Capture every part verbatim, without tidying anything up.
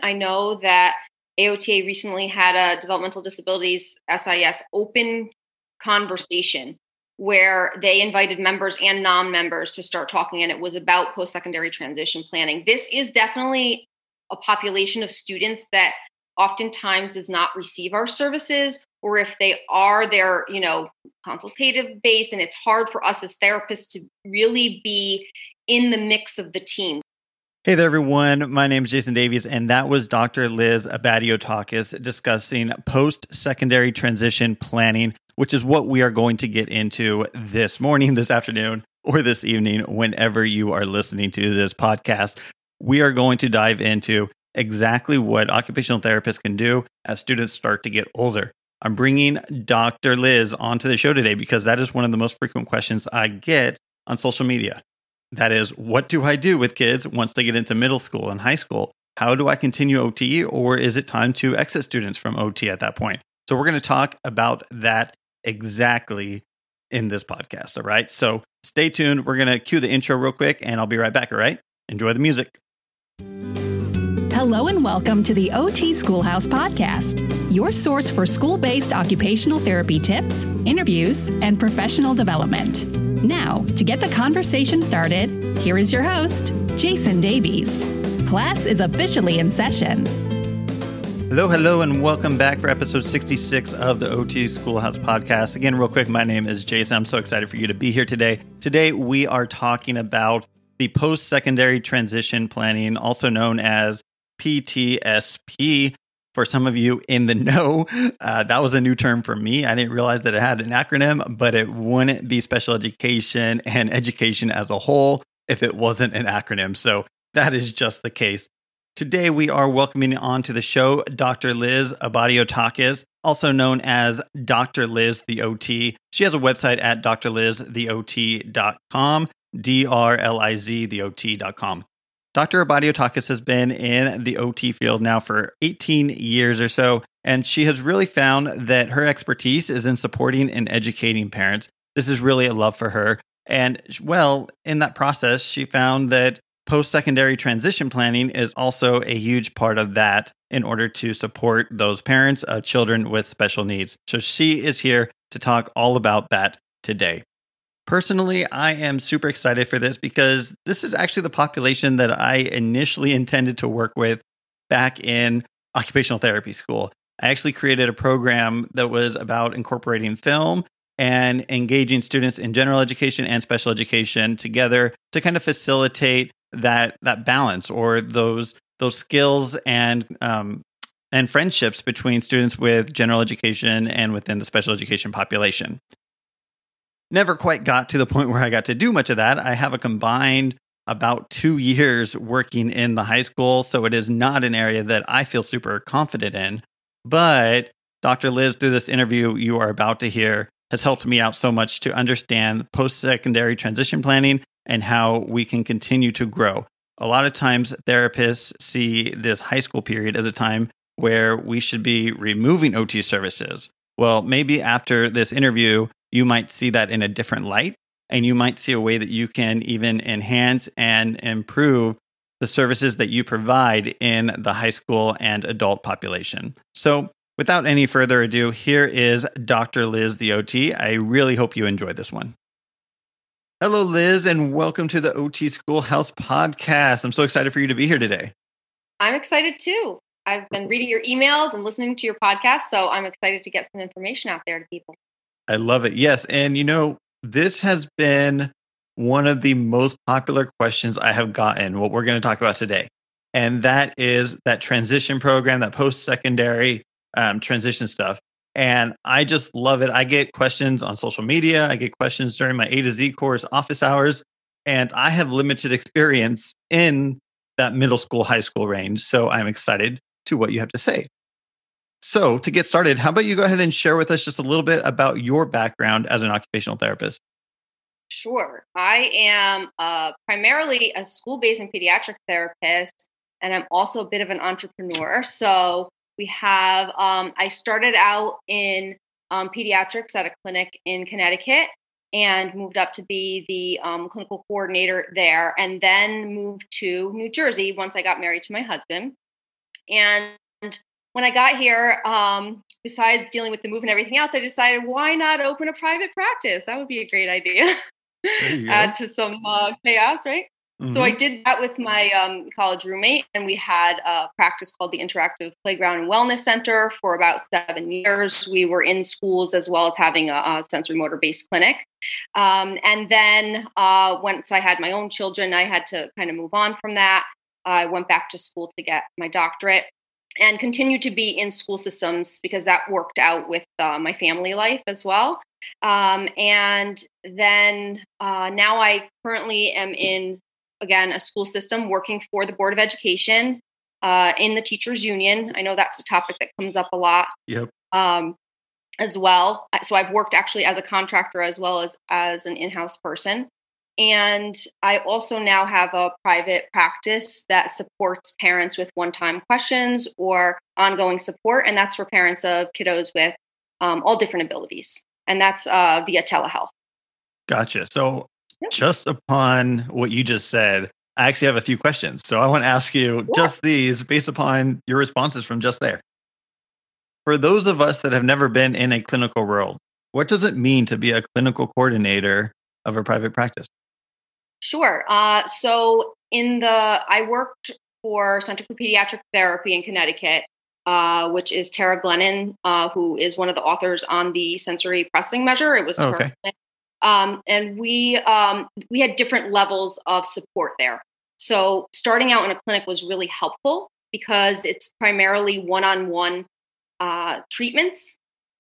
I know that A O T A recently had a developmental disabilities S I S open conversation where they invited members and non-members to start talking, and it was about post-secondary transition planning. This is definitely a population of students that oftentimes does not receive our services, or if they are, they're, you know, consultative based, and it's hard for us as therapists to really be in the mix of the team. Hey there, everyone. My name is Jason Davies, and that was Doctor Liz Abatiotakis discussing post-secondary transition planning, which is what we are going to get into this morning, this afternoon, or this evening, whenever you are listening to this podcast. We are going to dive into exactly what occupational therapists can do as students start to get older. I'm bringing Doctor Liz onto the show today because that is one of the most frequent questions I get on social media. That is, what do I do with kids once they get into middle school and high school? How do I continue O T, or is it time to exit students from O T at that point? So we're going to talk about that exactly in this podcast, all right? So stay tuned. We're going to cue the intro real quick, and I'll be right back, all right? Enjoy the music. Hello and welcome to the O T Schoolhouse Podcast, your source for school-based occupational therapy tips, interviews, and professional development. Now, to get the conversation started, here is your host, Jason Davies. Class is officially in session. Hello, hello, and welcome back for episode sixty-six of the O T Schoolhouse Podcast. Again, real quick, my name is Jason. I'm so excited for you to be here today. Today, we are talking about the post-secondary transition planning, also known as P T S P. For some of you in the know, uh, that was a new term for me. I didn't realize that it had an acronym, but it wouldn't be special education and education as a whole if it wasn't an acronym. So that is just the case. Today, we are welcoming onto the show Doctor Liz Abatiotakis, also known as Doctor Liz the O T. She has a website at d r liz the o t dot com, D R L I Z the O T dot com. Doctor Abatiotakis has been in the O T field now for eighteen years or so, and she has really found that her expertise is in supporting and educating parents. This is really a love for her. And, well, in that process, she found that post-secondary transition planning is also a huge part of that in order to support those parents of children with special needs. So she is here to talk all about that today. Personally, I am super excited for this because this is actually the population that I initially intended to work with back in occupational therapy school. I actually created a program that was about incorporating film and engaging students in general education and special education together to kind of facilitate that that balance or those those skills and um, and friendships between students with general education and within the special education population. Never quite got to the point where I got to do much of that. I have a combined about two years working in the high school, so it is not an area that I feel super confident in. But Doctor Liz, through this interview you are about to hear, has helped me out so much to understand post-secondary transition planning and how we can continue to grow. A lot of times therapists see this high school period as a time where we should be removing O T services. Well, maybe after this interview, you might see that in a different light, and you might see a way that you can even enhance and improve the services that you provide in the high school and adult population. So without any further ado, here is Doctor Liz, the O T. I really hope you enjoy this one. Hello, Liz, and welcome to the O T Schoolhouse Podcast. I'm so excited for you to be here today. I'm excited too. I've been reading your emails and listening to your podcast, so I'm excited to get some information out there to people. I love it. Yes. And you know, this has been one of the most popular questions I have gotten, what we're going to talk about today. And that is that transition program, that post-secondary um, transition stuff. And I just love it. I get questions on social media. I get questions during my A to Z course, office hours. And I have limited experience in that middle school, high school range. So I'm excited to what you have to say. So to get started, how about you go ahead and share with us just a little bit about your background as an occupational therapist? Sure. I am uh, primarily a school-based and pediatric therapist, and I'm also a bit of an entrepreneur. So we have, um, I started out in um, pediatrics at a clinic in Connecticut and moved up to be the um, clinical coordinator there, and then moved to New Jersey once I got married to my husband. And when I got here, um, besides dealing with the move and everything else, I decided, why not open a private practice? That would be a great idea. Add to some uh, chaos, right? Mm-hmm. So I did that with my um, college roommate, and we had a practice called the Interactive Playground and Wellness Center for about seven years. We were in schools as well as having a, a sensory motor-based clinic. Um, and then uh, once I had my own children, I had to kind of move on from that. I went back to school to get my doctorate and continued to be in school systems because that worked out with uh, my family life as well. Um, and then uh, now I currently am in, again, a school system working for the Board of Education uh, in the teachers union. I know that's a topic that comes up a lot. Yep. Um, as well. So I've worked actually as a contractor as well as as an in-house person. And I also now have a private practice that supports parents with one-time questions or ongoing support. And that's for parents of kiddos with um, all different abilities. And that's uh, via telehealth. Gotcha. So yep. Just upon what you just said, I actually have a few questions. So I want to ask you yeah. just these based upon your responses from just there. For those of us that have never been in a clinical world, what does it mean to be a clinical coordinator of a private practice? Sure. Uh, so in the, I worked for Center for Pediatric Therapy in Connecticut, uh, which is Tara Glennon, uh, who is one of the authors on the sensory processing measure. It was oh, okay. her. Um, and we um, we had different levels of support there. So starting out in a clinic was really helpful because it's primarily one-on-one uh, treatments,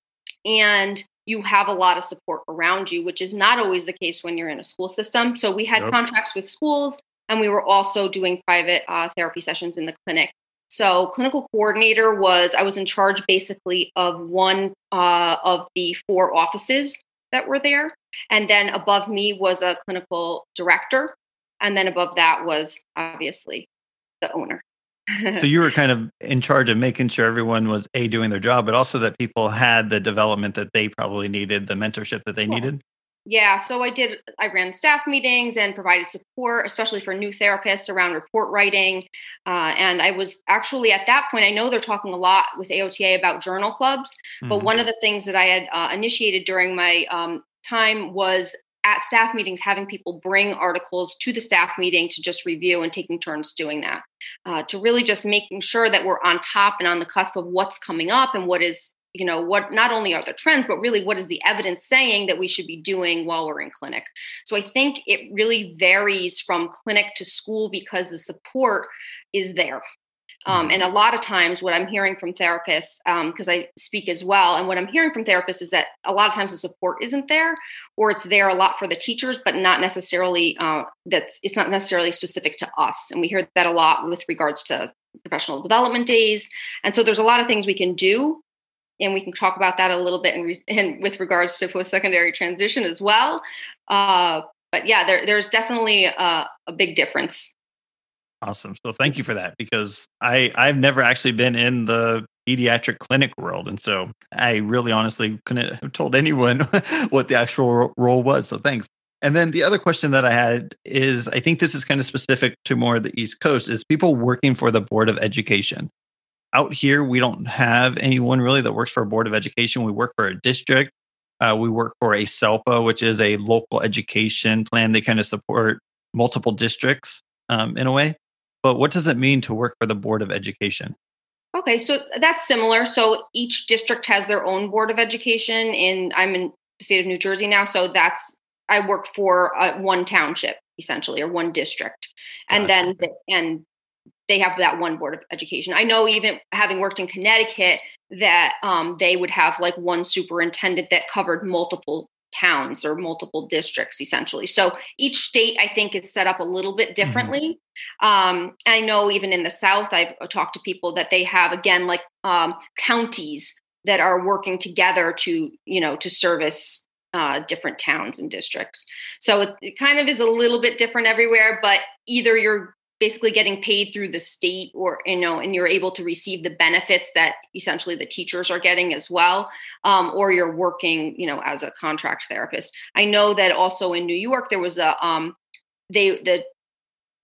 and you have a lot of support around you, which is not always the case when you're in a school system. So we had yep. contracts with schools, and we were also doing private uh, therapy sessions in the clinic. So clinical coordinator was, I was in charge basically of one uh, of the four offices that were there. And then above me was a clinical director. And then above that was obviously the owner. So you were kind of in charge of making sure everyone was A, doing their job, but also that people had the development that they probably needed, the mentorship that they cool. needed. Yeah. So I did, I ran staff meetings and provided support, especially for new therapists around report writing. Uh, and I was actually at that point, I know they're talking a lot with A O T A about journal clubs, mm-hmm. but one of the things that I had uh, initiated during my um, time was at staff meetings, having people bring articles to the staff meeting to just review and taking turns doing that, uh, to really just making sure that we're on top and on the cusp of what's coming up and what is, you know, what not only are the trends, but really what is the evidence saying that we should be doing while we're in clinic. So I think it really varies from clinic to school because the support is there. Um, and a lot of times what I'm hearing from therapists, because um, I speak as well, and what I'm hearing from therapists is that a lot of times the support isn't there, or it's there a lot for the teachers, but not necessarily, uh, that's it's not necessarily specific to us. And we hear that a lot with regards to professional development days. And so there's a lot of things we can do, and we can talk about that a little bit in, re- in with regards to post-secondary transition as well. Uh, but yeah, there, there's definitely a, a big difference. Awesome. So thank you for that, because I, I've never actually been in the pediatric clinic world. And so I really honestly couldn't have told anyone what the actual role was. So thanks. And then the other question that I had is, I think this is kind of specific to more of the East Coast, is people working for the Board of Education. Out here, we don't have anyone really that works for a Board of Education. We work for a district. Uh, we work for a SELPA, which is a local education plan. They kind of support multiple districts um, in a way. But what does it mean to work for the Board of Education? Okay, so that's similar. So each district has their own Board of Education, and I'm in the state of New Jersey now. So that's, I work for uh, one township essentially, or one district. And gotcha. then, the, and they have that one Board of Education. I know even having worked in Connecticut that um, they would have like one superintendent that covered multiple towns or multiple districts essentially. So each state, I think, is set up a little bit differently. Mm-hmm. Um, I know even in the South, I've talked to people that they have, again, like um, counties that are working together to, you know, to service uh, different towns and districts. So it, it kind of is a little bit different everywhere, but either you're basically getting paid through the state, or, you know, and you're able to receive the benefits that essentially the teachers are getting as well. Um, or you're working, you know, as a contract therapist. I know that also in New York, there was a, um, they, the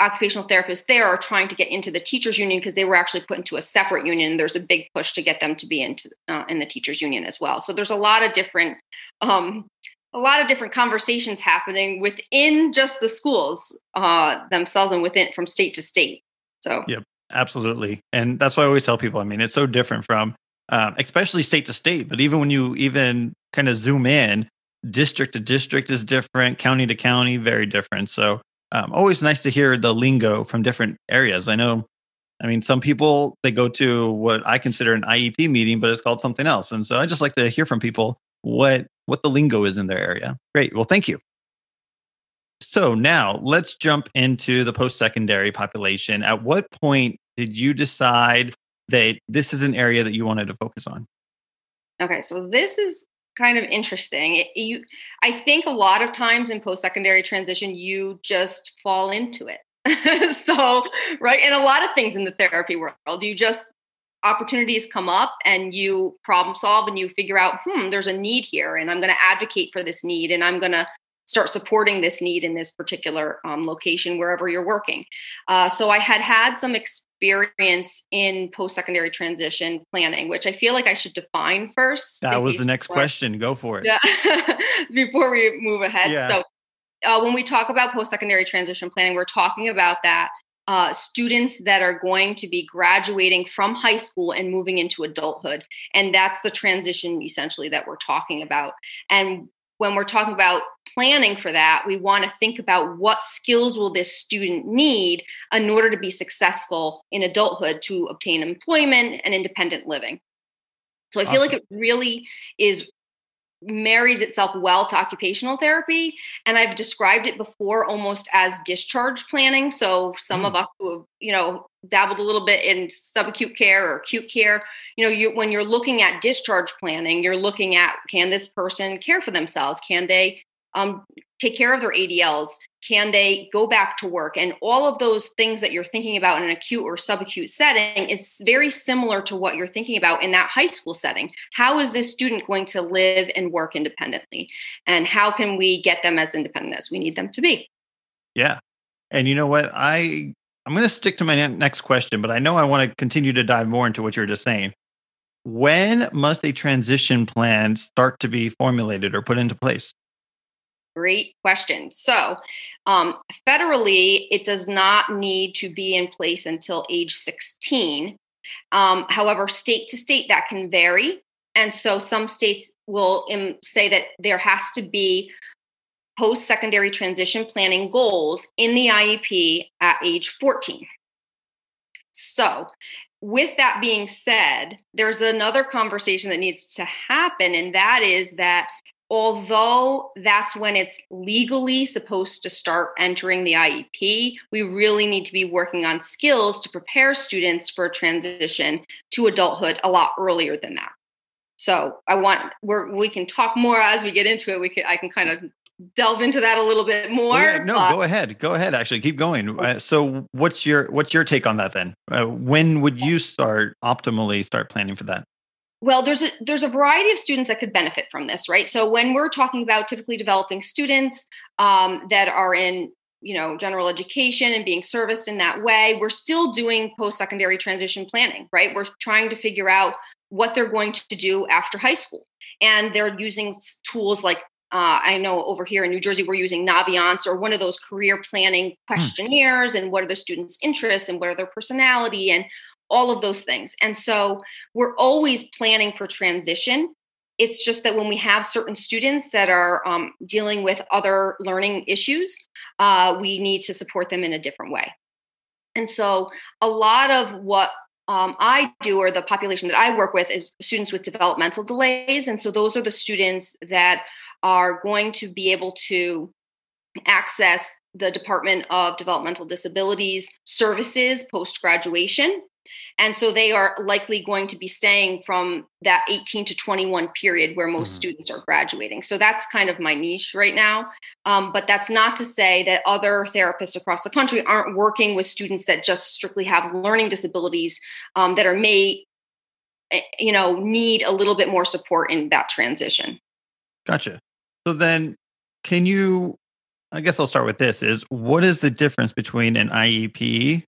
occupational therapists there are trying to get into the teachers union because they were actually put into a separate union. There's a big push to get them to be into uh, in the teachers union as well. So there's a lot of different, um, a lot of different conversations happening within just the schools uh, themselves and within from state to state. So yep, absolutely, and that's why I always tell people. I mean, it's so different from, um, especially state to state, but even when you even kind of zoom in, district to district is different, county to county, very different. So. Um, always nice to hear the lingo from different areas. I know, I mean, some people, they go to what I consider an I E P meeting, but it's called something else. And so I just like to hear from people what, what the lingo is in their area. Great. Well, thank you. So now let's jump into the post-secondary population. At what point did you decide that this is an area that you wanted to focus on? Okay, so this is kind of interesting. It, you, I think a lot of times in post-secondary transition, you just fall into it. So, right, and a lot of things in the therapy world, you just opportunities come up and you problem solve and you figure out, hmm, there's a need here, and I'm going to advocate for this need, and I'm going to start supporting this need in this particular um, location wherever you're working. Uh, so I had had some experience in post-secondary transition planning, which I feel like I should define first. That was the next question. Go for it. Yeah. Before we move ahead. Yeah. So uh, when we talk about post-secondary transition planning, we're talking about that uh, students that are going to be graduating from high school and moving into adulthood. And that's the transition essentially that we're talking about. And when we're talking about planning for that, we want to think about what skills will this student need in order to be successful in adulthood to obtain employment and independent living. So I feel Awesome. like it really is marries itself well to occupational therapy. And I've described it before almost as discharge planning. So some mm. of us who have, you know, dabbled a little bit in subacute care or acute care, you know, you, when you're looking at discharge planning, you're looking at, can this person care for themselves? Can they um, take care of their A D Ls? Can they go back to work? And all of those things that you're thinking about in an acute or subacute setting is very similar to what you're thinking about in that high school setting. How is this student going to live and work independently? And how can we get them as independent as we need them to be? Yeah. And you know what? I, I'm going to stick to my next question, but I know I want to continue to dive more into what you're just saying. When must a transition plan start to be formulated or put into place? Great question. So um, federally, it does not need to be in place until age sixteen. Um, however, state to state, that can vary. And so some states will um, say that there has to be post-secondary transition planning goals in the I E P at age fourteen. So with that being said, there's another conversation that needs to happen, and that is that although that's when it's legally supposed to start entering the I E P, we really need to be working on skills to prepare students for transition to adulthood a lot earlier than that. So I want, we're, we can talk more as we get into it. We can, I can kind of delve into that a little bit more. Oh, yeah, no, but, go ahead. Go ahead. Actually, keep going. Uh, so what's your, what's your take on that then? Uh, when would you start optimally start planning for that? Well, there's a there's a variety of students that could benefit from this, right? So when we're talking about typically developing students um, that are in, you know, general education and being serviced in that way, we're still doing post-secondary transition planning, right? We're trying to figure out what they're going to do after high school. And they're using tools like, uh, I know over here in New Jersey, we're using Naviance or one of those career planning questionnaires, and what are the students' interests and what are their personality and all of those things. And so we're always planning for transition. It's just that when we have certain students that are um, dealing with other learning issues, uh, we need to support them in a different way. And so a lot of what um, I do, or the population that I work with, is students with developmental delays. And so those are the students that are going to be able to access the Department of Developmental Disabilities services post-graduation. And so they are likely going to be staying from that eighteen to twenty-one period where most mm-hmm. students are graduating. So that's kind of my niche right now. Um, but that's not to say that other therapists across the country aren't working with students that just strictly have learning disabilities um, that are may, you know, need a little bit more support in that transition. Gotcha. So then can you I guess I'll start with this is what is the difference between an I E P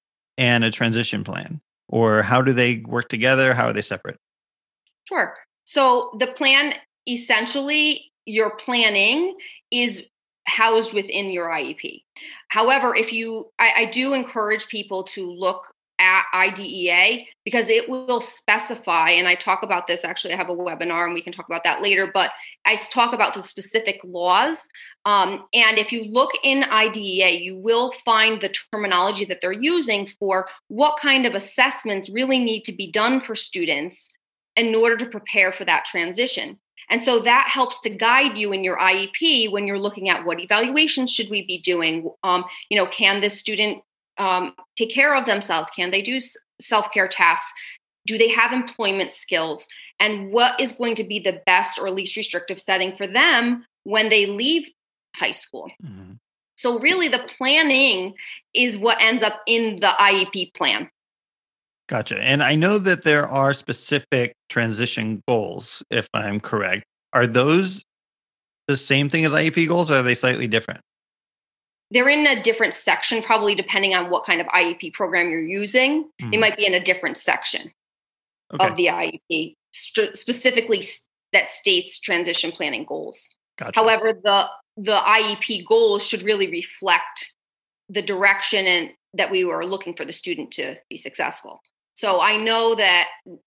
and a transition plan? Or how do they work together? How are they separate? Sure. So the plan, essentially, your planning is housed within your I E P. However, if you, I, I do encourage people to look at I D E A because it will specify, and I talk about this, actually I have a webinar and we can talk about that later, but I talk about the specific laws. Um, and if you look in I D E A, you will find the terminology that they're using for what kind of assessments really need to be done for students in order to prepare for that transition. And so that helps to guide you in your I E P when you're looking at what evaluations should we be doing. Um, you know, can this student um, take care of themselves? Can they do self-care tasks? Do they have employment skills? And what is going to be the best or least restrictive setting for them when they leave high school? Mm-hmm. So really the planning is what ends up in the I E P plan. Gotcha. And I know that there are specific transition goals, if I'm correct. Are those the same thing as I E P goals, or are they slightly different? They're in a different section, probably depending on what kind of I E P program you're using. Mm-hmm. They might be in a different section okay. of the I E P, st- specifically that states transition planning goals. Gotcha. However, the the I E P goals should really reflect the direction and that we were looking for the student to be successful. So I know that,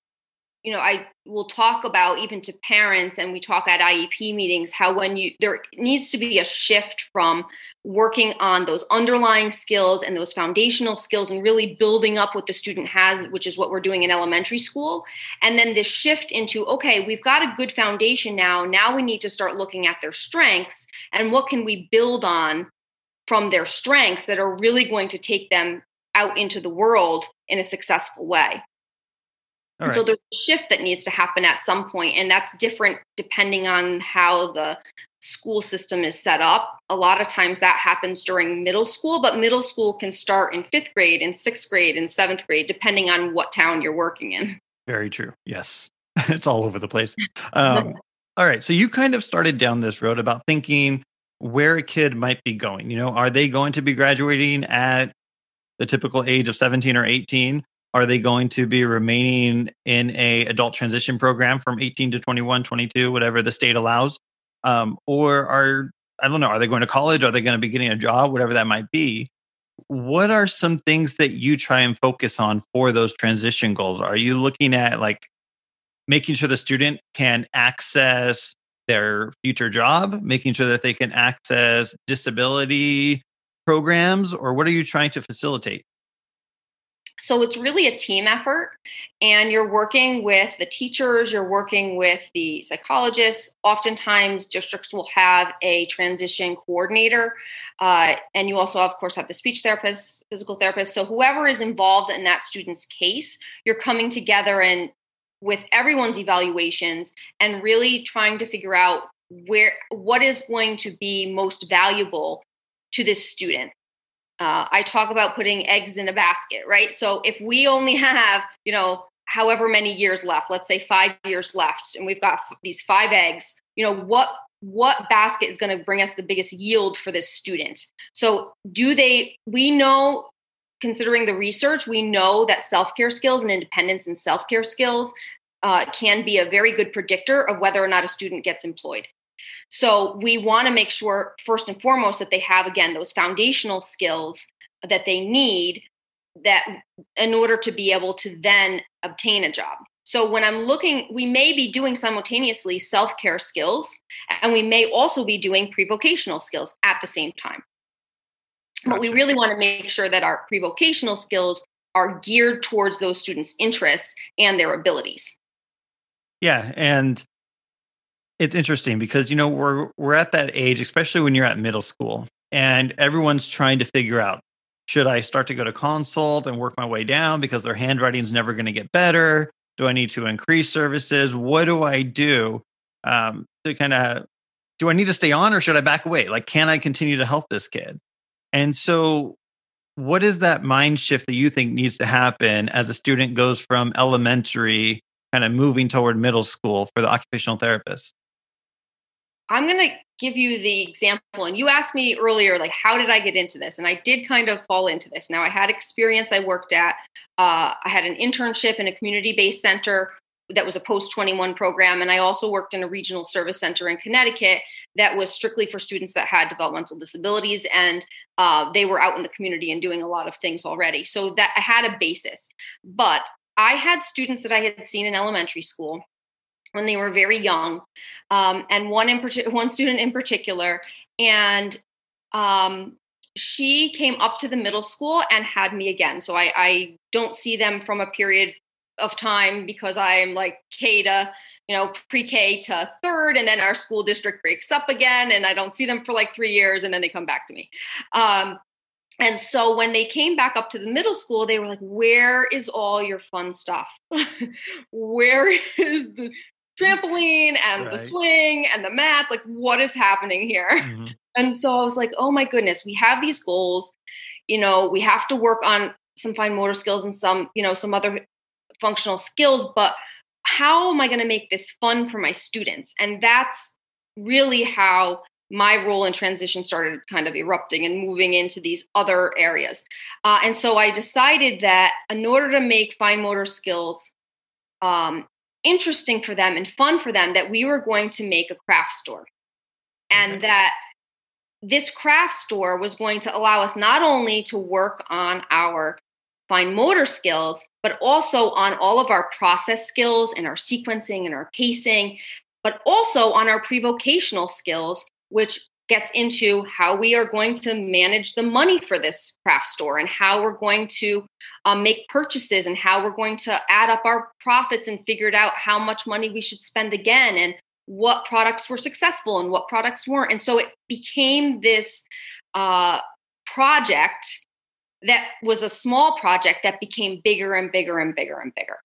you know, I will talk about even to parents, and we talk at I E P meetings, how when you, there needs to be a shift from working on those underlying skills and those foundational skills and really building up what the student has, which is what we're doing in elementary school. And then this shift into, okay, we've got a good foundation now. Now we need to start looking at their strengths and what can we build on from their strengths that are really going to take them out into the world in a successful way. All right. So there's a shift that needs to happen at some point, and that's different depending on how the school system is set up. A lot of times that happens during middle school, but middle school can start in fifth grade, in sixth grade, and seventh grade, depending on what town you're working in. Very true. Yes. It's all over the place. Um, all right. So you kind of started down this road about thinking where a kid might be going. You know, are they going to be graduating at the typical age of seventeen or eighteen? Are they going to be remaining in a adult transition program from eighteen to twenty-one, twenty-two, whatever the state allows? Um, or are, I don't know, are they going to college? Are they going to be getting a job? Whatever that might be. What are some things that you try and focus on for those transition goals? Are you looking at like making sure the student can access their future job, making sure that they can access disability programs, or what are you trying to facilitate? So it's really a team effort, and you're working with the teachers, you're working with the psychologists. Oftentimes districts will have a transition coordinator, uh, and you also, of course, have the speech therapist, physical therapist. So whoever is involved in that student's case, you're coming together and with everyone's evaluations and really trying to figure out where what is going to be most valuable to this student. Uh, I talk about putting eggs in a basket, right? So if we only have, you know, however many years left, let's say five years left, and we've got f- these five eggs, you know, what what basket is going to bring us the biggest yield for this student? So do they, we know, considering the research, we know that self-care skills and independence and self-care skills uh, can be a very good predictor of whether or not a student gets employed. So we want to make sure, first and foremost, that they have, again, those foundational skills that they need that in order to be able to then obtain a job. So when I'm looking, we may be doing simultaneously self-care skills, and we may also be doing pre-vocational skills at the same time. Gotcha. But we really want to make sure that our pre-vocational skills are geared towards those students' interests and their abilities. Yeah, and it's interesting because, you know, we're we're at that age, especially when you're at middle school, and everyone's trying to figure out, should I start to go to consult and work my way down because their handwriting is never going to get better? Do I need to increase services? What do I do um, to kind of, do I need to stay on or should I back away? Like, can I continue to help this kid? And so what is that mind shift that you think needs to happen as a student goes from elementary kind of moving toward middle school for the occupational therapist? I'm going to give you the example. And you asked me earlier, like, how did I get into this? And I did kind of fall into this. Now, I had experience. I worked at, uh, I had an internship in a community-based center that was a post twenty-one program. And I also worked in a regional service center in Connecticut that was strictly for students that had developmental disabilities. And uh, they were out in the community and doing a lot of things already. So that I had a basis. But I had students that I had seen in elementary school when they were very young, um, and one in part- one student in particular, and um, she came up to the middle school and had me again. So I, I don't see them from a period of time because I'm like K to, you know, pre-K to third, and then our school district breaks up again, and I don't see them for like three years, and then they come back to me. Um, and so when they came back up to the middle school, they were like, "Where is all your fun stuff? Where is the trampoline and right. the swing and the mats? Like, what is happening here?" Mm-hmm. And so I was like, oh my goodness, we have these goals. You know, we have to work on some fine motor skills and some, you know, some other functional skills, but how am I going to make this fun for my students? And that's really how my role in transition started kind of erupting and moving into these other areas. Uh, and so I decided that in order to make fine motor skills um, interesting for them and fun for them, that we were going to make a craft store. And okay. that this craft store was going to allow us not only to work on our fine motor skills, but also on all of our process skills and our sequencing and our pacing, but also on our pre-vocational skills, which gets into how we are going to manage the money for this craft store and how we're going to um, make purchases and how we're going to add up our profits and figure out how much money we should spend again and what products were successful and what products weren't. And so it became this uh, project that was a small project that became bigger and bigger and bigger and bigger.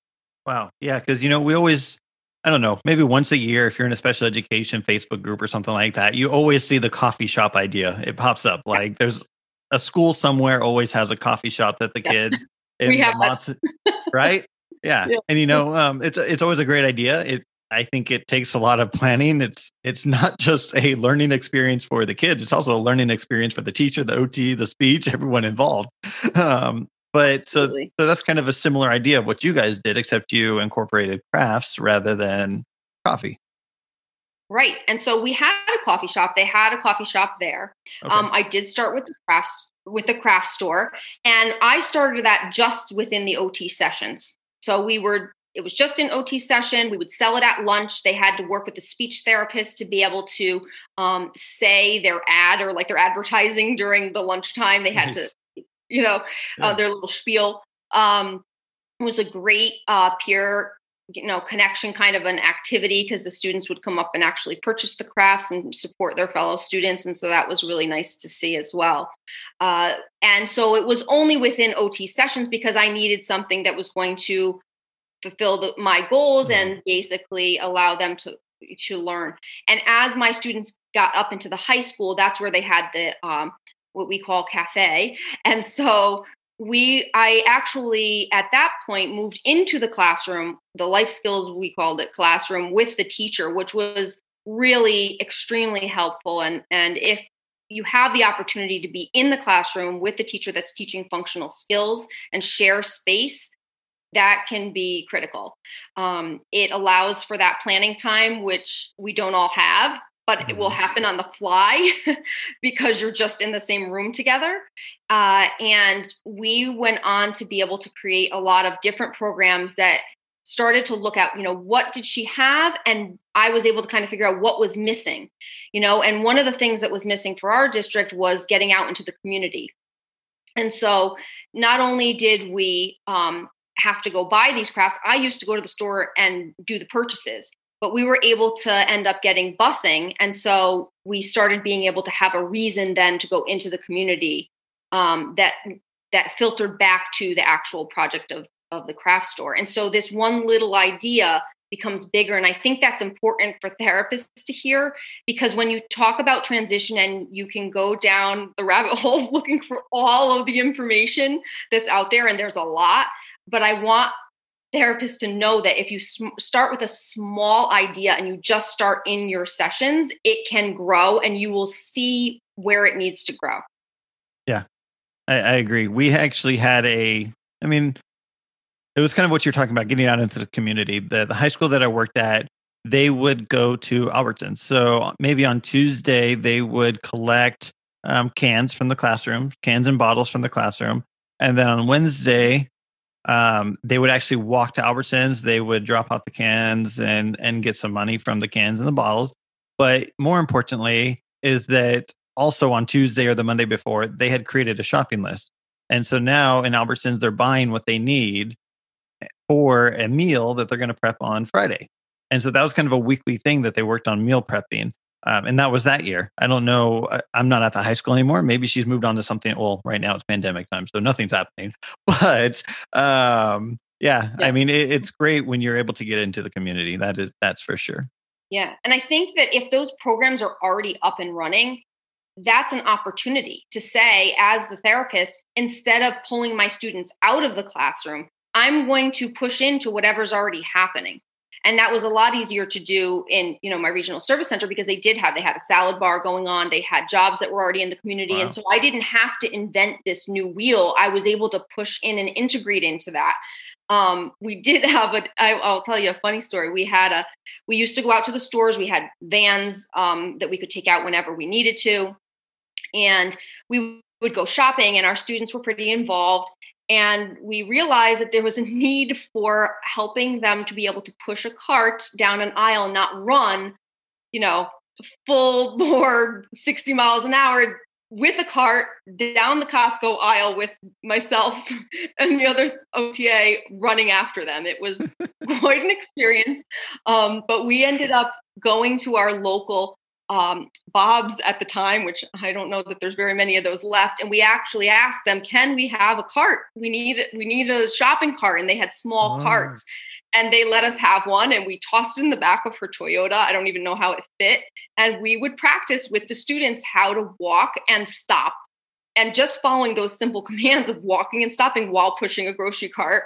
Wow. Yeah. Because, you know, we always, I don't know, maybe once a year, if you're in a special education Facebook group or something like that, you always see the coffee shop idea. It pops up. Like there's a school somewhere always has a coffee shop that the yeah. kids we have that. Right? Yeah. yeah. And, you know, um, it's, it's always a great idea. It, I think it takes a lot of planning. It's it's not just a learning experience for the kids. It's also a learning experience for the teacher, the O T, the speech, everyone involved. Um, but so, so that's kind of a similar idea of what you guys did, except you incorporated crafts rather than coffee. Right. And so we had a coffee shop. They had a coffee shop there. Okay. Um, I did start with the crafts, with the craft store. And I started that just within the O T sessions. So we were It was just an O T session. We would sell it at lunch. They had to work with the speech therapist to be able to um, say their ad or like their advertising during the lunchtime. They had nice. to, you know, yeah. uh, their little spiel. Um, it was a great uh, peer, you know, connection kind of an activity because the students would come up and actually purchase the crafts and support their fellow students. And so that was really nice to see as well. Uh, and so it was only within O T sessions because I needed something that was going to fulfill the, my goals and basically allow them to to learn. And as my students got up into the high school, that's where they had the um, what we call cafe. And so we, I actually at that point moved into the classroom, the life skills we called it classroom with the teacher, which was really extremely helpful. And and if you have the opportunity to be in the classroom with the teacher that's teaching functional skills and share space, that can be critical. Um, it allows for that planning time, which we don't all have, but it will happen on the fly because you're just in the same room together. Uh, and we went on to be able to create a lot of different programs that started to look at, you know, what did she have? And I was able to kind of figure out what was missing, you know, and one of the things that was missing for our district was getting out into the community. And so not only did we, um, have to go buy these crafts. I used to go to the store and do the purchases, but we were able to end up getting busing. And so we started being able to have a reason then to go into the community um, that that filtered back to the actual project of, of the craft store. And so this one little idea becomes bigger. And I think that's important for therapists to hear, because when you talk about transition and you can go down the rabbit hole looking for all of the information that's out there, and there's a lot, but I want therapists to know that if you sm- start with a small idea and you just start in your sessions, it can grow and you will see where it needs to grow. Yeah, I, I agree. We actually had a, I mean, it was kind of what you're talking about, getting out into the community. The, the high school that I worked at, they would go to Albertsons. So maybe on Tuesday, they would collect um, cans from the classroom, cans and bottles from the classroom. And then on Wednesday, um, they would actually walk to Albertsons. They would drop off the cans and and get some money from the cans and the bottles. But more importantly is that also on Tuesday or the Monday before, they had created a shopping list. And so now in Albertsons, they're buying what they need for a meal that they're going to prep on Friday. And so that was kind of a weekly thing that they worked on meal prepping. Um, and that was that year. I don't know. I, I'm not at the high school anymore. Maybe she's moved on to something. Well, right now it's pandemic time, so nothing's happening. But um, yeah, yeah, I mean, it, it's great when you're able to get into the community. That is, that's for sure. Yeah. And I think that if those programs are already up and running, that's an opportunity to say, as the therapist, instead of pulling my students out of the classroom, I'm going to push into whatever's already happening. And that was a lot easier to do in, you know, my regional service center, because they did have, they had a salad bar going on. They had jobs that were already in the community. Wow. And so I didn't have to invent this new wheel. I was able to push in and integrate into that. Um, we did have a, I, I'll tell you a funny story. We had a, we used to go out to the stores. We had vans um, that we could take out whenever we needed to. And we would go shopping, and our students were pretty involved. And we realized that there was a need for helping them to be able to push a cart down an aisle and not run, you know, full bore sixty miles an hour with a cart down the Costco aisle with myself and the other O T A running after them. It was quite an experience. Um, but we ended up going to our local Um, Bob's at the time, which I don't know that there's very many of those left. And we actually asked them, can we have a cart? We need, we need a shopping cart. And they had small oh. carts, and they let us have one. And we tossed it in the back of her Toyota. I don't even know how it fit. And we would practice with the students how to walk and stop, and just following those simple commands of walking and stopping while pushing a grocery cart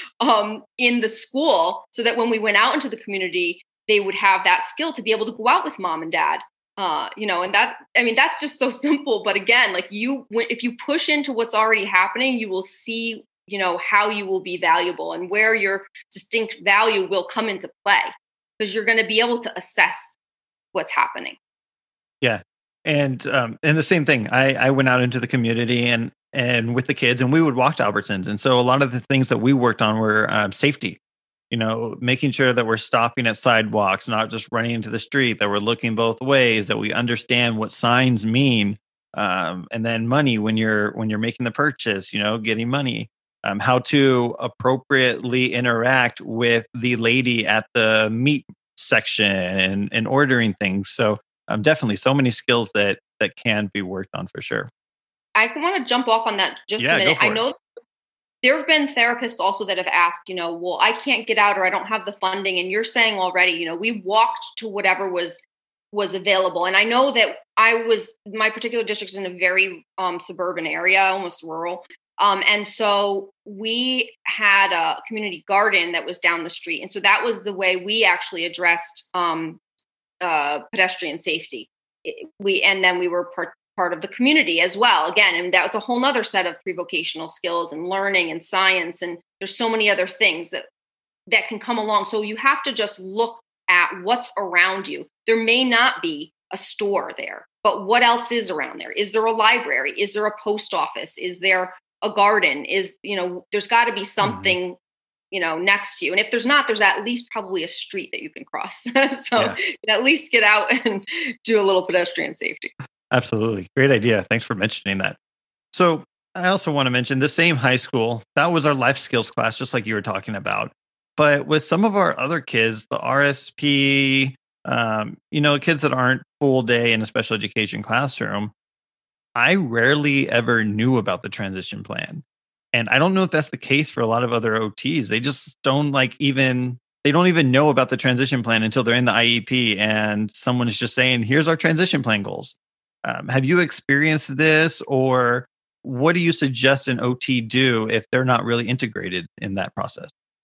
um, in the school, so that when we went out into the community, they would have that skill to be able to go out with mom and dad. Uh, you know, and that, I mean, that's just so simple. But again, like you, if you push into what's already happening, you will see, you know, how you will be valuable and where your distinct value will come into play, because you're going to be able to assess what's happening. Yeah. And, um, and the same thing, I, I went out into the community and, and with the kids, and we would walk to Albertsons. And so a lot of the things that we worked on were um, safety. You know, making sure that we're stopping at sidewalks, not just running into the street, that we're looking both ways, that we understand what signs mean. Um, and then money, when you're when you're making the purchase, you know, getting money, um, how to appropriately interact with the lady at the meat section and, and ordering things. So um, definitely so many skills that that can be worked on for sure. I want to jump off on that just yeah, a minute. I it. know there have been therapists also that have asked, you know, well, I can't get out, or I don't have the funding. And you're saying already, you know, we walked to whatever was was available. And I know that I was, my particular district is in a very um, suburban area, almost rural. Um, and so we had a community garden that was down the street. And so that was the way we actually addressed um, uh, pedestrian safety. It, we and then we were part part of the community as well. Again, and that was a whole nother set of pre-vocational skills and learning and science. And there's so many other things that, that can come along. So you have to just look at what's around you. There may not be a store there, but what else is around there? Is there a library? Is there a post office? Is there a garden? Is, you know, there's got to be something, mm-hmm. you know, next to you. And if there's not, there's at least probably a street that you can cross. so yeah. you can at least get out and do a little pedestrian safety. Absolutely. Great idea. Thanks for mentioning that. So I also want to mention the same high school, that was our life skills class, just like you were talking about. But with some of our other kids, the R S P, um, you know, kids that aren't full day in a special education classroom, I rarely ever knew about the transition plan. And I don't know if that's the case for a lot of other O Ts. They just don't like even, they don't even know about the transition plan until they're in the I E P and someone is just saying, here's our transition plan goals. Um, have you experienced this, or what do you suggest an O T do if they're not really integrated in that process?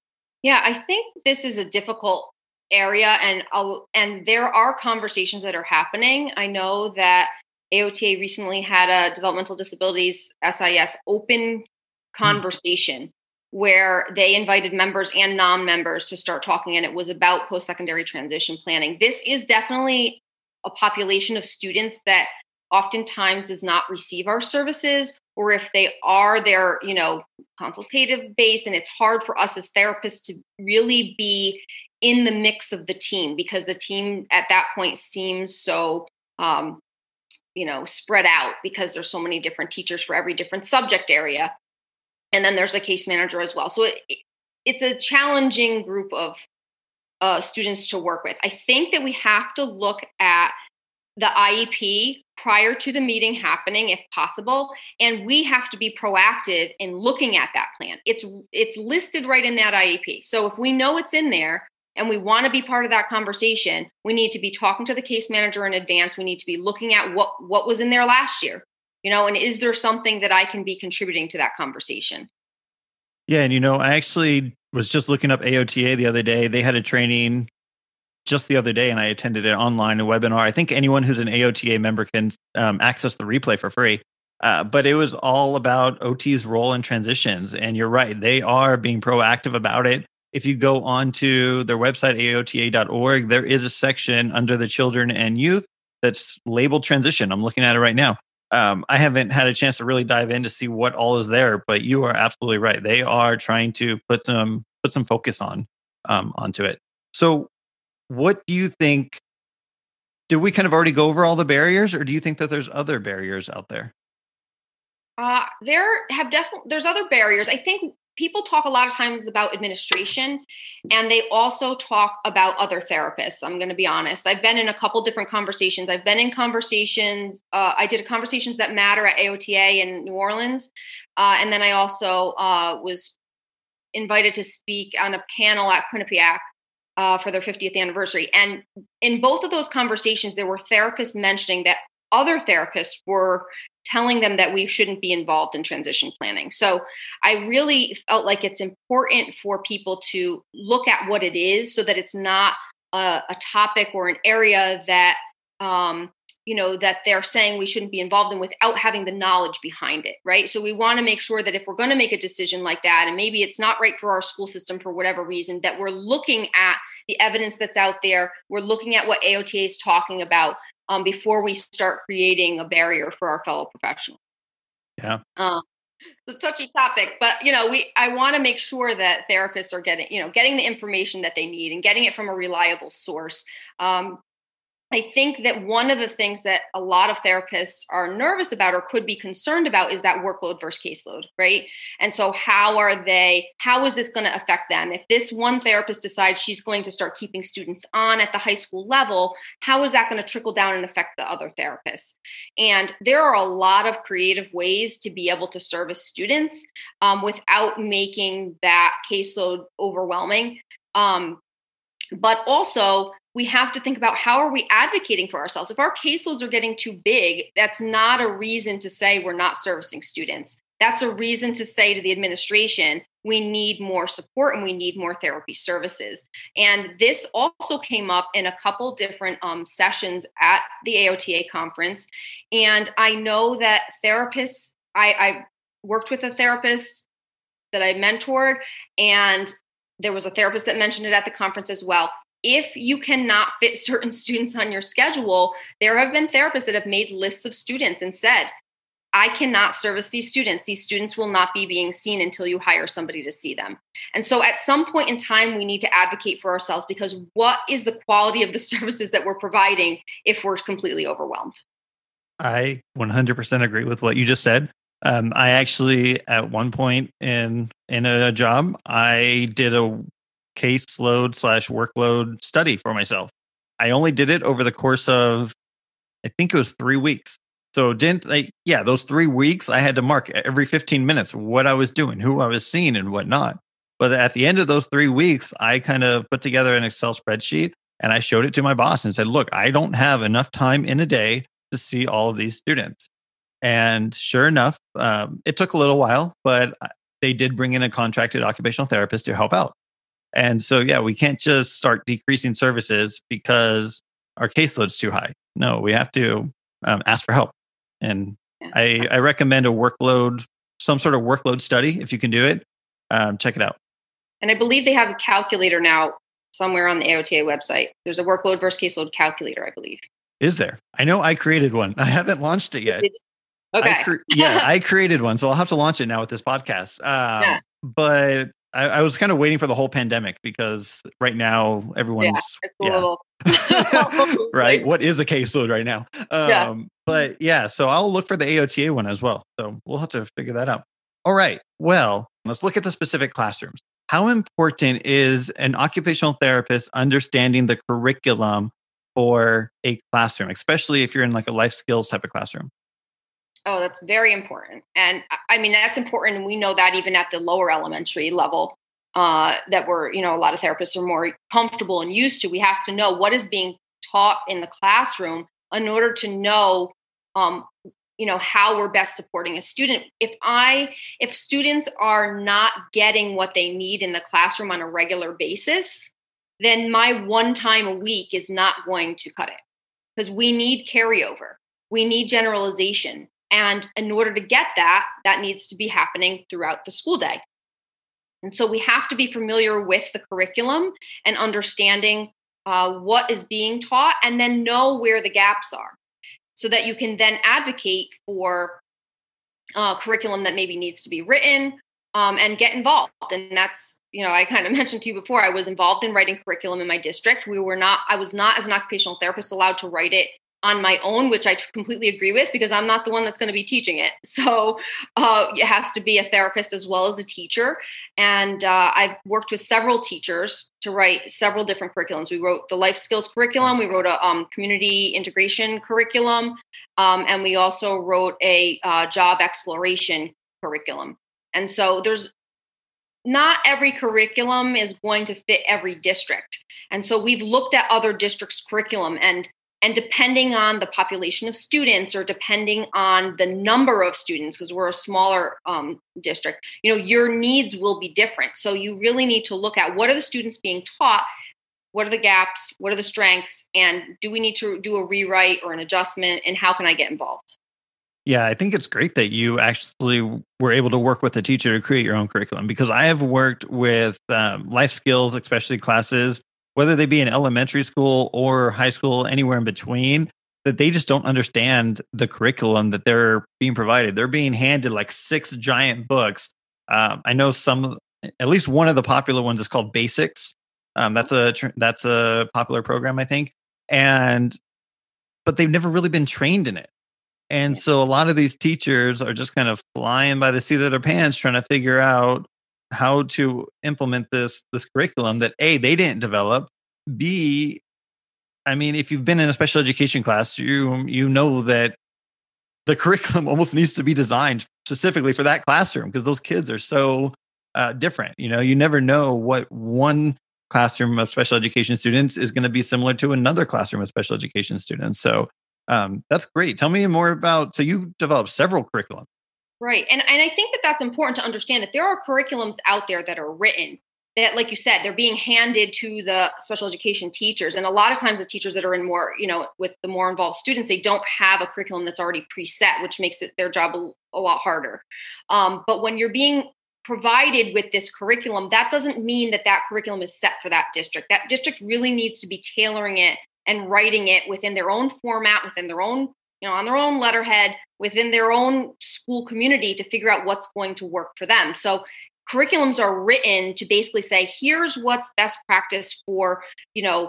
Yeah, I think this is a difficult area, and I'll, and there are conversations that are happening. I know that A O T A recently had a developmental disabilities S I S open Hmm. conversation where they invited members and non-members to start talking, and it was about post-secondary transition planning. This is definitely a population of students that oftentimes does not receive our services, or if they are, they're, you know, consultative based, and it's hard for us as therapists to really be in the mix of the team because the team at that point seems so um, you know, spread out because there's so many different teachers for every different subject area, and then there's a case manager as well. So it, it's a challenging group of uh, students to work with. I think that we have to look at the I E P prior to the meeting happening, if possible, and we have to be proactive in looking at that plan. It's it's listed right in that I E P. So if we know it's in there and we want to be part of that conversation, we need to be talking to the case manager in advance. We need to be looking at what what was in there last year, you know, and is there something that I can be contributing to that conversation? Yeah, and you know, I actually was just looking up A O T A the other day. They had a training just the other day, and I attended it online, a webinar. I think anyone who's an A O T A member can um, access the replay for free. Uh, but it was all about O T's role in transitions. And you're right, they are being proactive about it. If you go onto their website, A O T A dot org, there is a section under the children and youth that's labeled transition. I'm looking at it right now. Um, I haven't had a chance to really dive in to see what all is there, but you are absolutely right. They are trying to put some put some focus on um, onto it. So what do you think? Did we kind of already go over all the barriers, or do you think that there's other barriers out there? Uh, there have definitely there's other barriers. I think people talk a lot of times about administration, and they also talk about other therapists. I'm going to be honest. I've been in a couple different conversations. I've been in conversations. Uh, I did conversations that matter at A O T A in New Orleans, uh, and then I also uh, was invited to speak on a panel at Quinnipiac uh, for their fiftieth anniversary. And in both of those conversations, there were therapists mentioning that other therapists were telling them that we shouldn't be involved in transition planning. So I really felt like it's important for people to look at what it is so that it's not a, a topic or an area that, um, you know, that they're saying we shouldn't be involved in without having the knowledge behind it, right? So we want to make sure that if we're going to make a decision like that, and maybe it's not right for our school system for whatever reason, that we're looking at the evidence that's out there. We're looking at what A O T A is talking about um, before we start creating a barrier for our fellow professionals. Yeah. Uh, it's a touchy topic, but you know, we I want to make sure that therapists are getting, you know, getting the information that they need and getting it from a reliable source. Um, I think that one of the things that a lot of therapists are nervous about or could be concerned about is that workload versus caseload, right? And so how are they, how is this going to affect them? If this one therapist decides she's going to start keeping students on at the high school level, how is that going to trickle down and affect the other therapists? And there are a lot of creative ways to be able to service students um, without making that caseload overwhelming. Um, but also, we have to think about how are we advocating for ourselves? If our caseloads are getting too big, that's not a reason to say we're not servicing students. That's a reason to say to the administration, we need more support and we need more therapy services. And this also came up in a couple different um, sessions at the A O T A conference. And I know that therapists, I, I worked with a therapist that I mentored, and there was a therapist that mentioned it at the conference as well. If you cannot fit certain students on your schedule, there have been therapists that have made lists of students and said, I cannot service these students. These students will not be being seen until you hire somebody to see them. And so at some point in time, we need to advocate for ourselves, because what is the quality of the services that we're providing if we're completely overwhelmed? I one hundred percent agree with what you just said. Um, I actually, at one point in in a job, I did a caseload slash workload study for myself. I only did it over the course of, I think it was three weeks. So didn't like, yeah, those three weeks I had to mark every fifteen minutes what I was doing, who I was seeing, and whatnot. But at the end of those three weeks, I kind of put together an Excel spreadsheet and I showed it to my boss and said, look, I don't have enough time in a day to see all of these students. And sure enough, um, it took a little while, but they did bring in a contracted occupational therapist to help out. And so, yeah, we can't just start decreasing services because our caseload's too high. No, we have to um, ask for help. And Yeah. I, I recommend a workload, some sort of workload study. If you can do it, um, check it out. And I believe they have a calculator now somewhere on the A O T A website. There's a workload versus caseload calculator, I believe. Is there? I know I created one. I haven't launched it yet. Okay. I cre- yeah, I created one. So I'll have to launch it now with this podcast. Um, yeah. But I, I was kind of waiting for the whole pandemic because right now everyone's yeah, it's a yeah. little right. What is a caseload right now? Um, yeah. But yeah, so I'll look for the A O T A one as well. So we'll have to figure that out. All right. Well, let's look at the specific classrooms. How important is an occupational therapist understanding the curriculum for a classroom, especially if you're in like a life skills type of classroom? Oh, that's very important. And I mean, that's important. And we know that even at the lower elementary level, uh, that we're, you know, a lot of therapists are more comfortable and used to. We have to know what is being taught in the classroom in order to know, um, you know, how we're best supporting a student. If I, if students are not getting what they need in the classroom on a regular basis, then my one time a week is not going to cut it, because we need carryover. We need generalization. And in order to get that, that needs to be happening throughout the school day. And so we have to be familiar with the curriculum and understanding uh, what is being taught, and then know where the gaps are, so that you can then advocate for uh, curriculum that maybe needs to be written, um, and get involved. And that's, you know, I kind of mentioned to you before, I was involved in writing curriculum in my district. We were not, I was not, as an occupational therapist, allowed to write it on my own, which I completely agree with, because I'm not the one that's going to be teaching it. So uh, it has to be a therapist as well as a teacher. And uh, I've worked with several teachers to write several different curriculums. We wrote the life skills curriculum. We wrote a um, community integration curriculum. Um, and we also wrote a uh, job exploration curriculum. And so there's not every curriculum is going to fit every district. And so we've looked at other districts' curriculum, and And depending on the population of students, or depending on the number of students, because we're a smaller um, district, you know, your needs will be different. So you really need to look at what are the students being taught, what are the gaps, what are the strengths, and do we need to do a rewrite or an adjustment, and how can I get involved? Yeah, I think it's great that you actually were able to work with a teacher to create your own curriculum, because I have worked with um, life skills, especially classes, whether they be in elementary school or high school, anywhere in between, that they just don't understand the curriculum that they're being provided. They're being handed like six giant books. Um, I know some, at least one of the popular ones is called Basics. Um, that's a that's a popular program, I think. And but they've never really been trained in it. And so a lot of these teachers are just kind of flying by the seat of their pants, trying to figure out how to implement this this curriculum that A, they didn't develop. B, I mean, if you've been in a special education class, you you know that the curriculum almost needs to be designed specifically for that classroom, because those kids are so uh, different. You know, you never know what one classroom of special education students is going to be similar to another classroom of special education students. So um, that's great. Tell me more about. So you developed several curriculum. Right. And, and I think that that's important to understand, that there are curriculums out there that are written that, like you said, they're being handed to the special education teachers. And a lot of times the teachers that are in more, you know, with the more involved students, they don't have a curriculum that's already preset, which makes it their job a, a lot harder. Um, but when you're being provided with this curriculum, that doesn't mean that that curriculum is set for that district. That district really needs to be tailoring it and writing it within their own format, within their own, you know, on their own letterhead, within their own school community, to figure out what's going to work for them. So curriculums are written to basically say, here's what's best practice for, you know,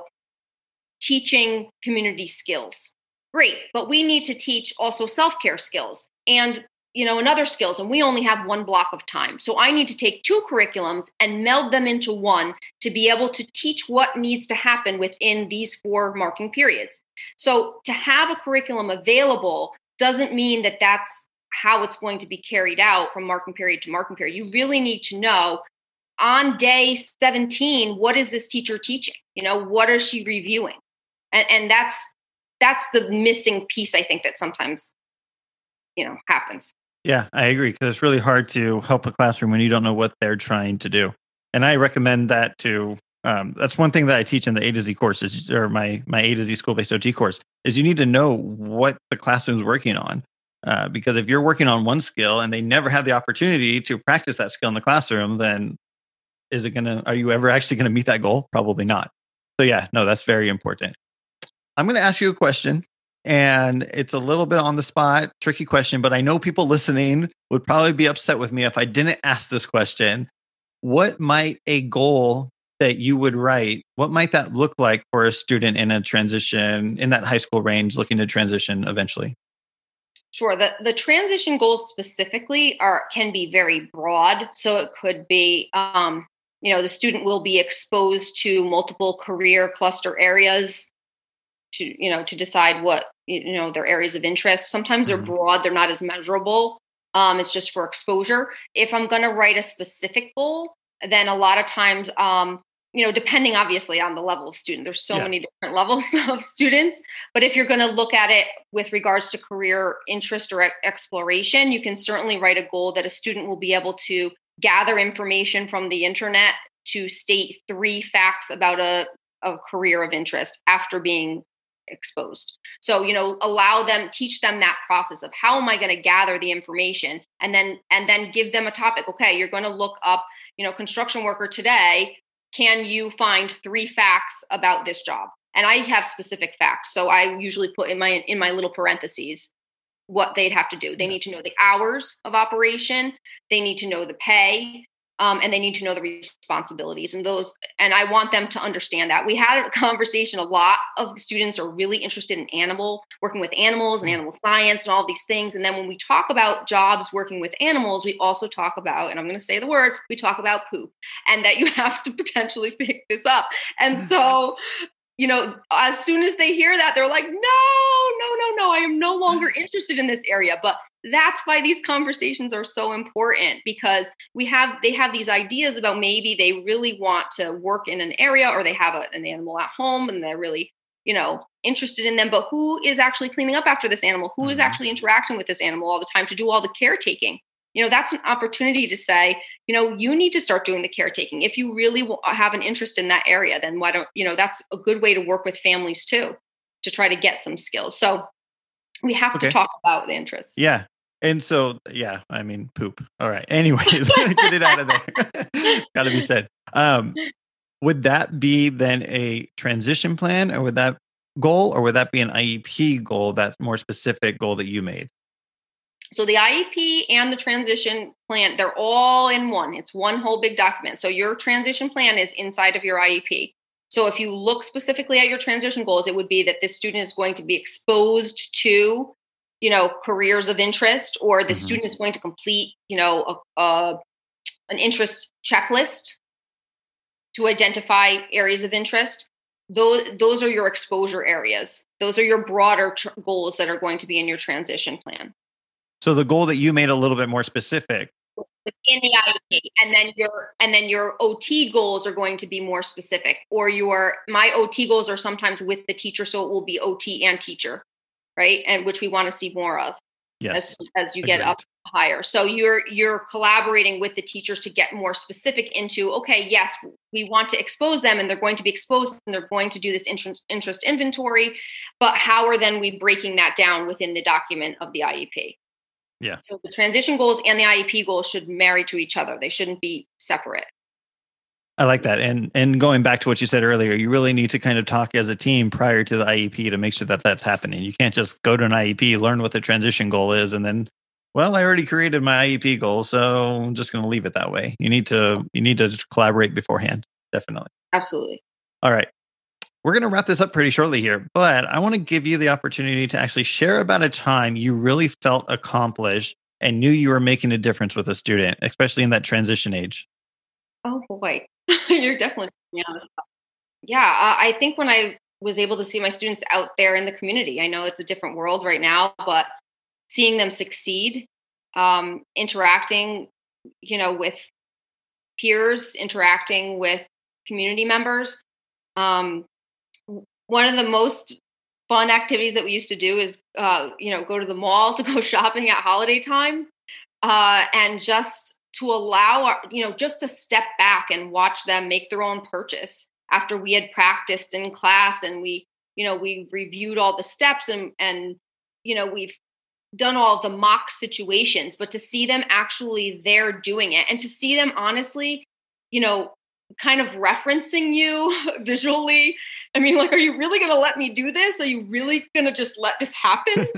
teaching community skills. Great. But we need to teach also self-care skills and, you know, and other skills. And we only have one block of time. So I need to take two curriculums and meld them into one to be able to teach what needs to happen within these four marking periods. So to have a curriculum available doesn't mean that that's how it's going to be carried out from marking period to marking period. You really need to know on day seventeen, what is this teacher teaching? You know, what is she reviewing? And, and that's that's the missing piece, I think, that sometimes, you know, happens. Yeah, I agree, because it's really hard to help a classroom when you don't know what they're trying to do. And I recommend that to, um, that's one thing that I teach in the A to Z courses, or my, my A to Z school-based O T course, is you need to know what the classroom is working on. Uh, because if you're working on one skill and they never have the opportunity to practice that skill in the classroom, then is it going to, are you ever actually going to meet that goal? Probably not. So yeah, no, that's very important. I'm going to ask you a question, and it's a little bit on the spot, tricky question, but I know people listening would probably be upset with me if I didn't ask this question. What might a goal that you would write, what might that look like for a student in a transition, in that high school range, looking to transition eventually? Sure. The the transition goals specifically are can be very broad. So it could be, um, you know, the student will be exposed to multiple career cluster areas to, you know, to decide what, you know, their areas of interest. Sometimes they're Mhm. broad, they're not as measurable. Um, it's just for exposure. If I'm going to write a specific goal, then a lot of times, um, you know, depending obviously on the level of student, there's so Yeah. many different levels of students. But if you're going to look at it with regards to career interest or e- exploration, you can certainly write a goal that a student will be able to gather information from the internet to state three facts about a, a career of interest after being exposed. So, you know, allow them, teach them that process of how am I going to gather the information, and then, and then give them a topic. Okay, you're going to look up, you know, construction worker today. Can you find three facts about this job? And I have specific facts. So I usually put in my, in my little parentheses what they'd have to do. They Yeah. need to know the hours of operation. They need to know the pay. Um, and they need to know the responsibilities and those. And I want them to understand that. We had a conversation. A lot of students are really interested in animal, working with animals and animal science and all these things. And then when we talk about jobs working with animals, we also talk about, and I'm going to say the word, we talk about poop, and that you have to potentially pick this up. And so, you know, as soon as they hear that, they're like, no, no, no, no, I am no longer interested in this area. But that's why these conversations are so important, because we have, they have these ideas about maybe they really want to work in an area, or they have a, an animal at home and they're really, you know, interested in them. But who is actually cleaning up after this animal? Who is Mhm. actually interacting with this animal all the time to do all the caretaking? You know, that's an opportunity to say, you know, you need to start doing the caretaking. If you really w- have an interest in that area, then why don't, you know, that's a good way to work with families too, to try to get some skills. So we have Okay. to talk about the interests. Yeah. And so, yeah, I mean, poop. All right. Anyways, get it out of there. Got to be said. Um, would that be then a transition plan, or would that goal, or would that be an I E P goal, that more specific goal that you made? So the I E P and the transition plan, they're all in one. It's one whole big document. So your transition plan is inside of your I E P. So if you look specifically at your transition goals, it would be that this student is going to be exposed to, you know, careers of interest, or the Mhm. student is going to complete, you know, a, a, an interest checklist to identify areas of interest. Those, those are your exposure areas. Those are your broader tr- goals that are going to be in your transition plan. So the goal that you made a little bit more specific. In the I E P, and then your and then your O T goals are going to be more specific, or your my O T goals are sometimes with the teacher, so it will be O T and teacher, right? And which we want to see more of Yes. as as you get Agreed. up higher. So you're you're collaborating with the teachers to get more specific into, okay, yes, we want to expose them, and they're going to be exposed, and they're going to do this interest interest inventory, but how are then we breaking that down within the document of the I E P? Yeah. So the transition goals and the I E P goals should marry to each other. They shouldn't be separate. I like that. And and going back to what you said earlier, you really need to kind of talk as a team prior to the I E P to make sure that that's happening. You can't just go to an I E P, learn what the transition goal is, and then, well, I already created my I E P goal, so I'm just going to leave it that way. You need to you need to collaborate beforehand. Definitely. Absolutely. All right. We're going to wrap this up pretty shortly here, but I want to give you the opportunity to actually share about a time you really felt accomplished and knew you were making a difference with a student, especially in that transition age. Oh boy, you're definitely putting me on the spot. Yeah, uh, I think when I was able to see my students out there in the community, I know it's a different world right now, but seeing them succeed, um, interacting, you know, with peers, interacting with community members. Um, one of the most fun activities that we used to do is, uh, you know, go to the mall to go shopping at holiday time, uh, and just to allow our, you know, just to step back and watch them make their own purchase after we had practiced in class and we, you know, we reviewed all the steps and, and, you know, we've done all the mock situations, but to see them actually there doing it and to see them honestly, you know, kind of referencing you visually. I mean, like, are you really going to let me do this? Are you really going to just let this happen?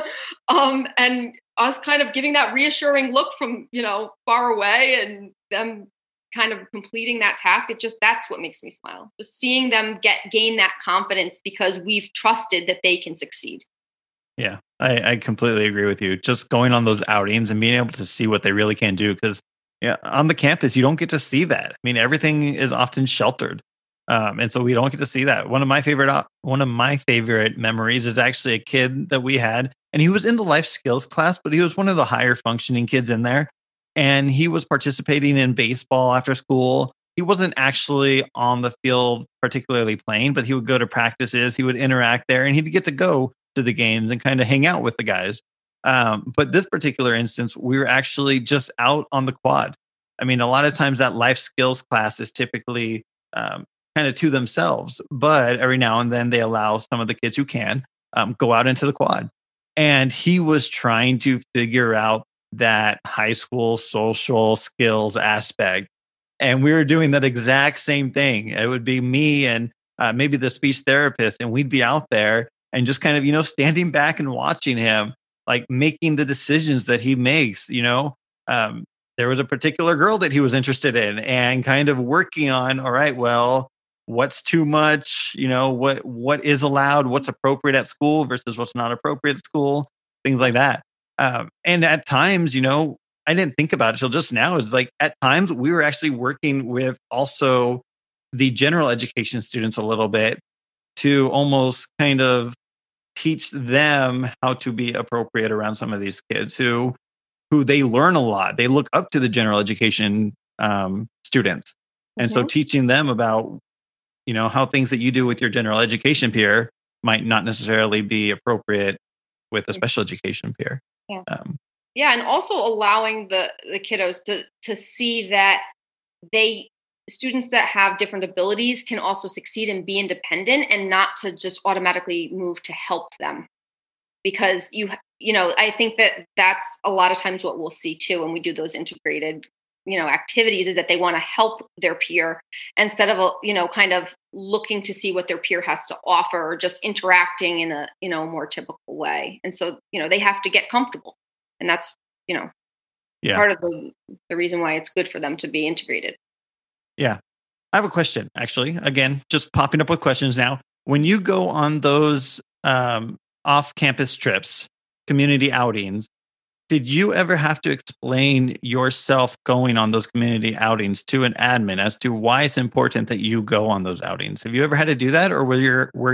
um, and us kind of giving that reassuring look from, you know, far away and them kind of completing that task. It just, that's what makes me smile. Just seeing them get, gain that confidence because we've trusted that they can succeed. Yeah, I, I completely agree with you. Just going on those outings and being able to see what they really can do. Because yeah, on the campus, you don't get to see that. I mean, everything is often sheltered. Um, and so we don't get to see that. One of my favorite, one of my favorite memories is actually a kid that we had, and he was in the life skills class, but he was one of the higher functioning kids in there. And he was participating in baseball after school. He wasn't actually on the field particularly playing, but he would go to practices. He would interact there, and he'd get to go to the games and kind of hang out with the guys. Um, but this particular instance, we were actually just out on the quad. I mean, a lot of times that life skills class is typically um, kind of to themselves, but every now and then they allow some of the kids who can um, go out into the quad. And he was trying to figure out that high school social skills aspect. And we were doing that exact same thing. It would be me and uh, maybe the speech therapist, and we'd be out there and just kind of, you know, standing back and watching him, like making the decisions that he makes. You know, um, there was a particular girl that he was interested in and kind of working on, all right, well, what's too much, you know, what, what is allowed, what's appropriate at school versus what's not appropriate at school, things like that. Um, and at times, you know, I didn't think about it till just now. It's like at times we were actually working with also the general education students a little bit to almost kind of teach them how to be appropriate around some of these kids who who they learn a lot. They look up to the general education um, students. And mm-hmm. so teaching them about, you know, how things that you do with your general education peer might not necessarily be appropriate with a special education peer. Yeah. Um, yeah. And also allowing the, the kiddos to, to see that they, students that have different abilities can also succeed and be independent and not to just automatically move to help them. Because you, you know, I think that that's a lot of times what we'll see too when we do those integrated, you know, activities is that they want to help their peer instead of, you know, kind of looking to see what their peer has to offer or just interacting in a, you know, more typical way. And so, you know, they have to get comfortable, and that's, you know, yeah. part of the the reason why it's good for them to be integrated. Yeah. I have a question, actually. Again, just popping up with questions now. When you go on those um, off-campus trips, community outings, did you ever have to explain yourself going on those community outings to an admin as to why it's important that you go on those outings? Have you ever had to do that, or were your were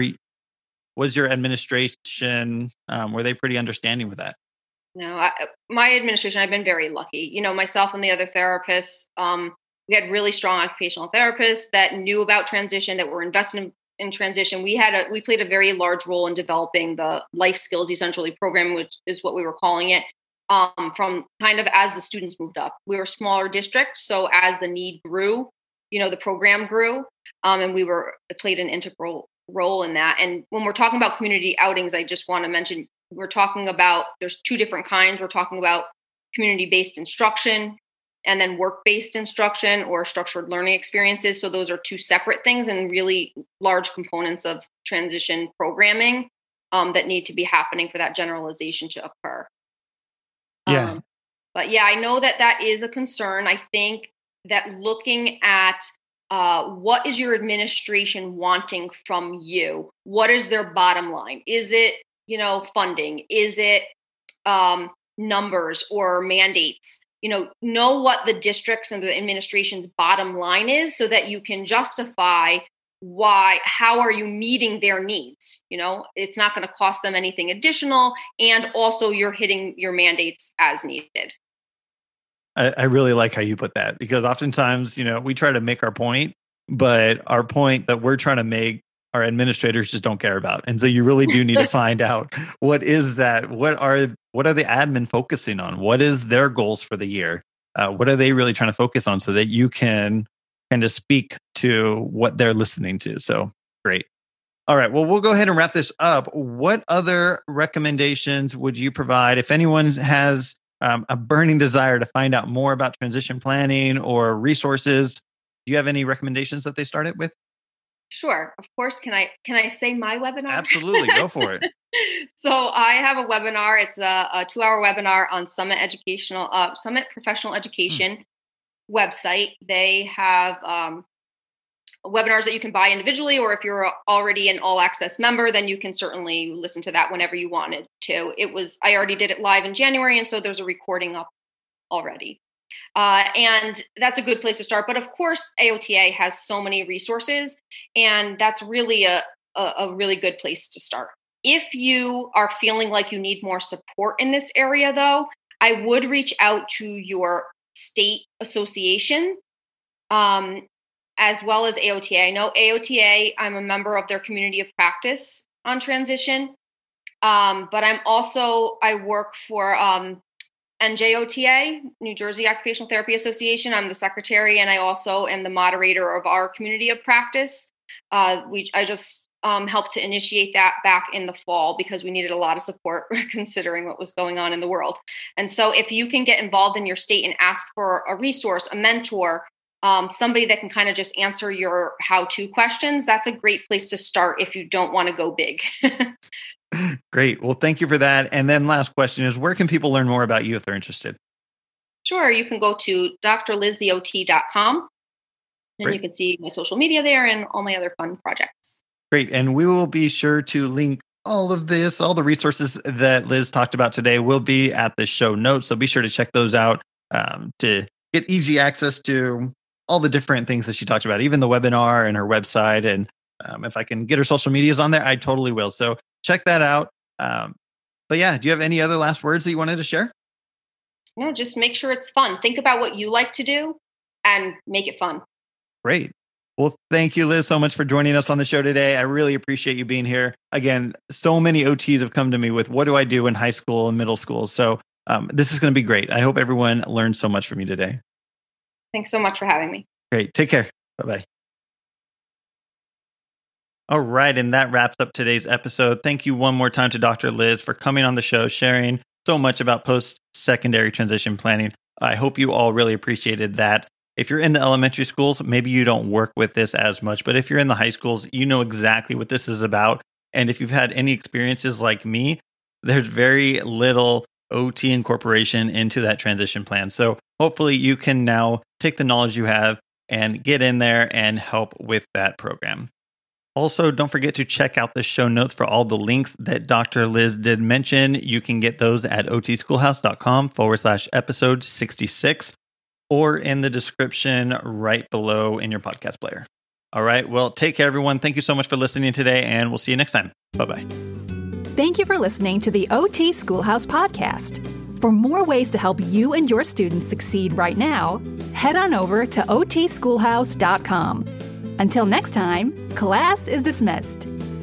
was your administration um, were they pretty understanding with that? No, I, my administration, I've been very lucky. You know, myself and the other therapists, um, we had really strong occupational therapists that knew about transition, that were invested in, in transition. We had a we played a very large role in developing the Life Skills Essentially program, which is what we were calling it. Um, from kind of as the students moved up. We were a smaller district, so as the need grew, you know, the program grew, um, and we were played an integral role in that. And when we're talking about community outings, I just want to mention, we're talking about, there's two different kinds. We're talking about community-based instruction and then work-based instruction or structured learning experiences. So those are two separate things and really large components of transition programming um, that need to be happening for that generalization to occur. Yeah. Um, but yeah, I know that that is a concern. I think that looking at uh, what is your administration wanting from you? What is their bottom line? Is it, you know, funding? Is it um, numbers or mandates? You know, know what the districts and the administration's bottom line is so that you can justify why, how are you meeting their needs? You know, it's not going to cost them anything additional. And also you're hitting your mandates as needed. I, I really like how you put that, because oftentimes, you know, we try to make our point, but our point that we're trying to make, our administrators just don't care about. And so you really do need to find out what is that, what are, what are the admin focusing on? What is their goals for the year? Uh, what are they really trying to focus on so that you can kind of speak to what they're listening to? So great. All right. Well, we'll go ahead and wrap this up. What other recommendations would you provide if anyone has um, a burning desire to find out more about transition planning or resources? Do you have any recommendations that they started with? Sure. Of course. Can I can I say my webinar? Absolutely. Go for it. So I have a webinar. It's a, a two-hour webinar on Summit Educational, uh, Summit Professional Education hmm. website. They have um, webinars that you can buy individually, or if you're already an all access member, then you can certainly listen to that whenever you wanted to. It was, I already did it live in January, and so there's a recording up already. Uh, and that's a good place to start. But of course, A O T A has so many resources, and that's really a, a, a really good place to start. If you are feeling like you need more support in this area, though, I would reach out to your state association, um, as well as A O T A. I know A O T A, I'm a member of their community of practice on transition, um, but I'm also, I work for um, N J O T A, New Jersey Occupational Therapy Association. I'm the secretary, and I also am the moderator of our community of practice. Uh, we, I just um, helped to initiate that back in the fall because we needed a lot of support considering what was going on in the world. And so if you can get involved in your state and ask for a resource, a mentor, um, somebody that can kind of just answer your how-to questions, that's a great place to start if you don't want to go big. Great. Well, thank you for that. And then last question is, where can people learn more about you if they're interested? Sure. You can go to d r liz the o t dot com and Great. You can see my social media there and all my other fun projects. Great. And we will be sure to link all of this, all the resources that Liz talked about today will be at the show notes. So be sure to check those out um, to get easy access to all the different things that she talked about, even the webinar and her website. And um, if I can get her social medias on there, I totally will. So check that out. Um, but yeah, do you have any other last words that you wanted to share? No, just make sure it's fun. Think about what you like to do and make it fun. Great. Well, thank you, Liz, so much for joining us on the show today. I really appreciate you being here. Again, so many O Ts have come to me with, what do I do in high school and middle school? So um, this is going to be great. I hope everyone learned so much from you today. Thanks so much for having me. Great. Take care. Bye-bye. All right. And that wraps up today's episode. Thank you one more time to Doctor Liz for coming on the show, sharing so much about post-secondary transition planning. I hope you all really appreciated that. If you're in the elementary schools, maybe you don't work with this as much, but if you're in the high schools, you know exactly what this is about. And if you've had any experiences like me, there's very little O T incorporation into that transition plan. So hopefully you can now take the knowledge you have and get in there and help with that program. Also, don't forget to check out the show notes for all the links that Doctor Liz did mention. You can get those at otschoolhouse.com forward slash episode 66 or in the description right below in your podcast player. All right. Well, take care, everyone. Thank you so much for listening today, and we'll see you next time. Bye-bye. Thank you for listening to the O T Schoolhouse podcast. For more ways to help you and your students succeed right now, head on over to o t schoolhouse dot com. Until next time, class is dismissed.